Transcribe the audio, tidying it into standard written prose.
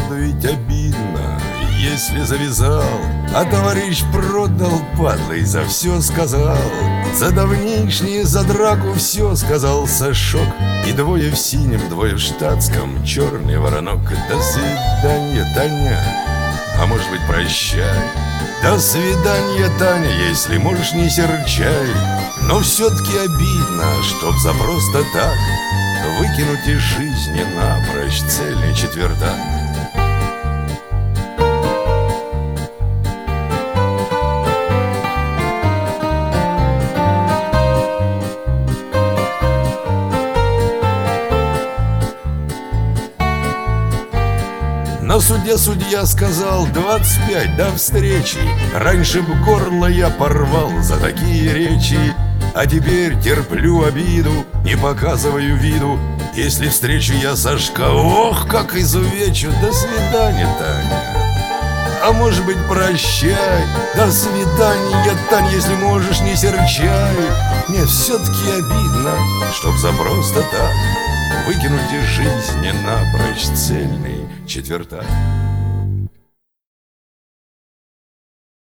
вот ведь обидно, если завязал, а товарищ продал, падла, и за все сказал. За давнишнее, за драку все сказал Сашок. И двое в синем, двое в штатском, черный воронок. До свидания, Таня, а может быть, прощай. До свидания, Таня, если можешь, не серчай. Но все-таки обидно, чтоб за просто так выкинуть из жизни напрочь цельный четвертак. На суде судья сказал: 25, до встречи. Раньше б горло я порвал за такие речи, а теперь терплю обиду, не показываю виду. Если встречу я Сашка, ох, как изувечу. До свидания, Таня, а может быть, прощай. До свидания, Таня, если можешь, не серчай. Мне все-таки обидно, чтоб за просто так выкинуть из жизни напрочь цельный четвертак.